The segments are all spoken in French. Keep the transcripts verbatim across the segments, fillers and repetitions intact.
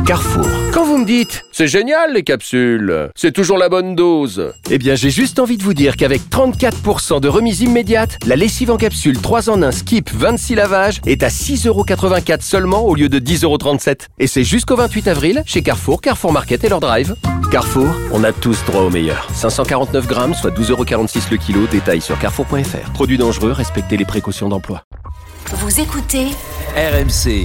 Carrefour. Quand vous me dites « C'est génial les capsules, c'est toujours la bonne dose », eh bien j'ai juste envie de vous dire qu'avec trente-quatre pour cent de remise immédiate, la lessive en capsule trois en un Skip vingt-six lavages est à six euros quatre-vingt-quatre seulement au lieu de dix euros trente-sept. Et c'est jusqu'au vingt-huit avril chez Carrefour, Carrefour Market et leur drive. Carrefour, on a tous droit au meilleur. cinq cent quarante-neuf grammes, soit douze euros quarante-six le kilo. Détail sur carrefour point f r. Produits dangereux, respectez les précautions d'emploi. Vous écoutez R M C.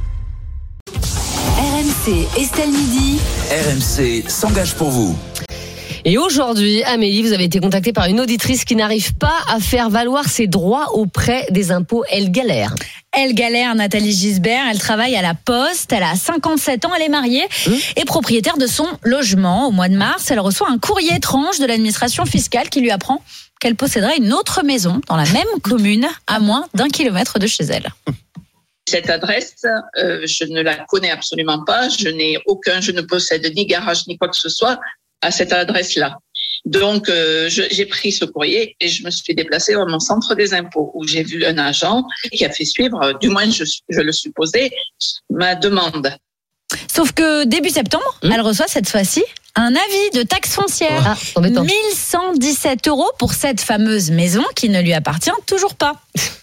R M C Estelle Midi. R M C s'engage pour vous. Et aujourd'hui, Amélie, vous avez été contactée par une auditrice qui n'arrive pas à faire valoir ses droits auprès des impôts. Elle galère. Elle galère, Nathalie Gisbert. Elle travaille à la Poste. Elle a cinquante-sept ans. Elle est mariée mmh. et propriétaire de son logement. Au mois de mars, elle reçoit un courrier étrange de l'administration fiscale qui lui apprend qu'elle posséderait une autre maison dans la même commune à moins d'un kilomètre de chez elle. Cette adresse, euh, je ne la connais absolument pas. Je n'ai aucun, je ne possède ni garage ni quoi que ce soit à cette adresse-là. Donc, euh, je, j'ai pris ce courrier et je me suis déplacée à mon centre des impôts où j'ai vu un agent qui a fait suivre, du moins je, je le supposais, ma demande. Sauf que début septembre, mmh. elle reçoit cette fois-ci un avis de taxe foncière. Ah, mille cent dix-sept euros pour cette fameuse maison qui ne lui appartient toujours pas.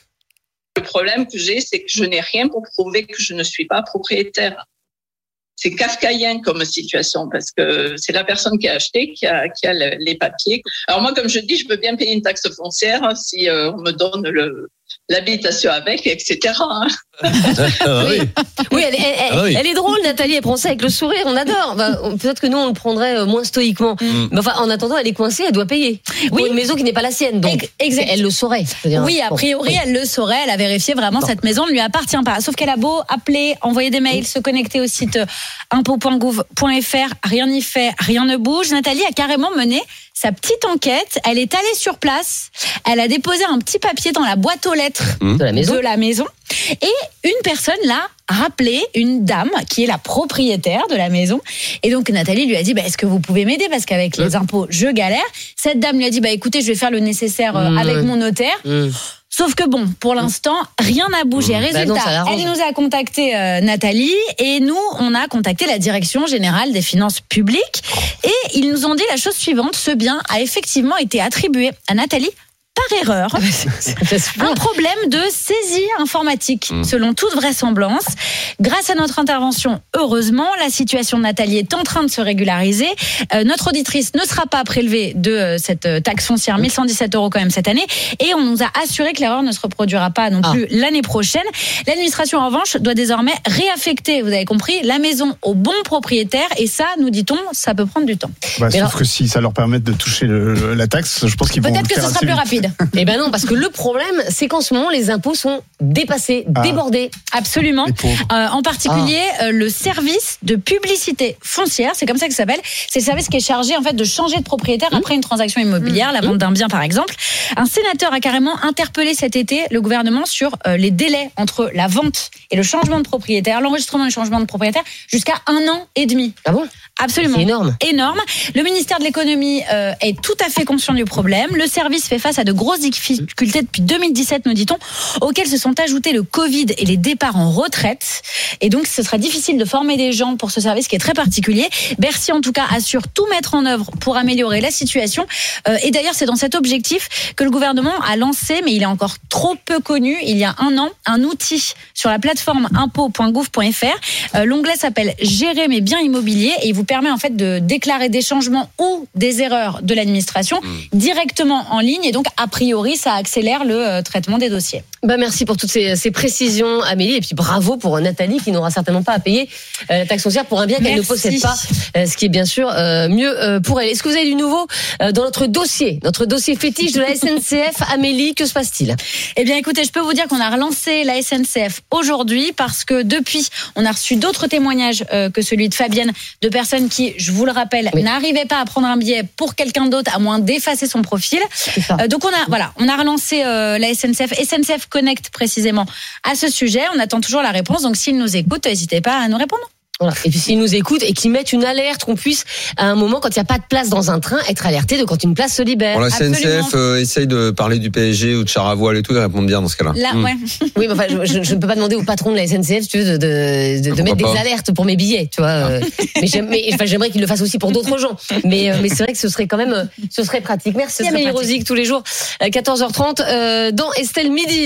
Le problème que j'ai, c'est que je n'ai rien pour prouver que je ne suis pas propriétaire. C'est kafkaïen comme situation parce que c'est la personne qui a acheté qui a, qui a le, les papiers. Alors moi, comme je dis, je peux bien payer une taxe foncière si euh, on me donne le, l'habitation avec, et cetera. Ah, oui, oui, elle, elle, elle, ah, oui. elle est drôle, Nathalie. Elle prend ça avec le sourire. On adore. Bah, peut-être que nous, on le prendrait moins stoïquement. Mm. Mais enfin, en attendant, elle est coincée. Elle doit payer pour oui. une maison qui n'est pas la sienne. Donc, exact. Elle le saurait. Dire, oui, a priori, bon. elle le saurait. Elle a vérifié vraiment. Bon. Cette maison ne lui appartient pas. Sauf qu'elle a beau appeler, envoyer des mails, mm. se connecter au site impôts point gouv point f r. Rien n'y fait, rien ne bouge. Nathalie a carrément mené sa petite enquête. Elle est allée sur place. Elle a déposé un petit papier dans la boîte aux lettres mmh. de, la maison. de la maison. Et une personne l'a rappelé, une dame qui est la propriétaire de la maison. Et donc Nathalie lui a dit bah, est-ce que vous pouvez m'aider parce qu'avec mmh. les impôts, je galère. Cette dame lui a dit bah écoutez, je vais faire le nécessaire mmh. avec mon notaire. Mmh. Sauf que bon, pour l'instant, rien n'a bougé. Mmh. Résultat, bah non, elle nous a contacté euh, Nathalie et nous, on a contacté la Direction Générale des Finances Publiques et ils nous ont dit la chose suivante, ce bien a effectivement été attribué à Nathalie par erreur. Un problème de saisie informatique, mmh. selon toute vraisemblance. Grâce à notre intervention, heureusement, la situation de Nathalie est en train de se régulariser. Euh, notre auditrice ne sera pas prélevée de euh, cette taxe foncière, mille cent dix-sept euros quand même cette année. Et on nous a assuré que l'erreur ne se reproduira pas non plus ah. l'année prochaine. L'administration, en revanche, doit désormais réaffecter, vous avez compris, la maison au bon propriétaire. Et ça, nous dit-on, ça peut prendre du temps. Bah, sauf alors, que si ça leur permet de toucher le, la taxe, je pense qu'ils vont peut-être que ce sera plus rapide. Eh ben non, parce que le problème, c'est qu'en ce moment, les impôts sont dépassés, ah. débordés. Absolument. Euh, en particulier, ah. euh, le service de publicité foncière, c'est comme ça que ça s'appelle. C'est le service qui est chargé en fait de changer de propriétaire mmh. après une transaction immobilière, mmh. la vente d'un bien par exemple. Un sénateur a carrément interpellé cet été le gouvernement sur euh, les délais entre la vente et le changement de propriétaire, l'enregistrement et le changement de propriétaire, jusqu'à un an et demi. Ah bon ? Absolument. C'est énorme. Énorme. Le ministère de l'économie euh, est tout à fait conscient du problème. Le service fait face à de grosses difficultés depuis deux mille dix-sept, nous dit-on, auxquelles se sont ajoutés le Covid et les départs en retraite. Et donc, ce sera difficile de former des gens pour ce service qui est très particulier. Bercy, en tout cas, assure tout mettre en œuvre pour améliorer la situation. Euh, et d'ailleurs, c'est dans cet objectif que le gouvernement a lancé, mais il est encore trop peu connu, il y a un an, un outil sur la plateforme impôts point gouv point f r. Euh, l'onglet s'appelle « Gérer mes biens immobiliers » et il vous permet en fait de déclarer des changements ou des erreurs de l'administration mmh. directement en ligne. Et donc, a priori, ça accélère le euh, traitement des dossiers. Bah merci pour toutes ces, ces précisions, Amélie. Et puis bravo pour Nathalie qui n'aura certainement pas à payer euh, la taxe foncière pour un bien qu'elle Merci. ne possède pas, euh, ce qui est bien sûr euh, mieux euh, pour elle. Est-ce que vous avez du nouveau euh, dans notre dossier, notre dossier fétiche de la S N C F? Amélie, que se passe-t-il? Eh bien, écoutez, je peux vous dire qu'on a relancé la S N C F aujourd'hui parce que depuis, on a reçu d'autres témoignages euh, que celui de Fabienne, de personnes qui, je vous le rappelle, oui. n'arrivaient pas à prendre un billet pour quelqu'un d'autre à moins d'effacer son profil. Euh, donc on a, voilà, on a relancé euh, la S N C F, S N C F Connect précisément à ce sujet. On attend toujours la réponse. Donc s'ils nous écoutent, n'hésitez pas à nous répondre. Voilà. Et puis s'ils nous écoutent et qu'ils mettent une alerte, qu'on puisse à un moment, quand il n'y a pas de place dans un train, être alerté de quand une place se libère. Bon, la C N C F euh, essaye de parler du P S G ou de char à voile et tout, ils répondent bien dans ce cas-là. Là, mmh. ouais. Oui, mais enfin, je, je, je ne peux pas demander au patron de la S N C F, si tu veux, de, de, de, de mettre pas. des alertes pour mes billets, tu vois. Euh, mais, j'aime, mais enfin, j'aimerais qu'il le fasse aussi pour d'autres gens. Mais, euh, mais c'est vrai que ce serait quand même, ce serait pratique. Merci Amélie Rosic tous les jours, quatorze heures trente, euh, dans Estelle Midi.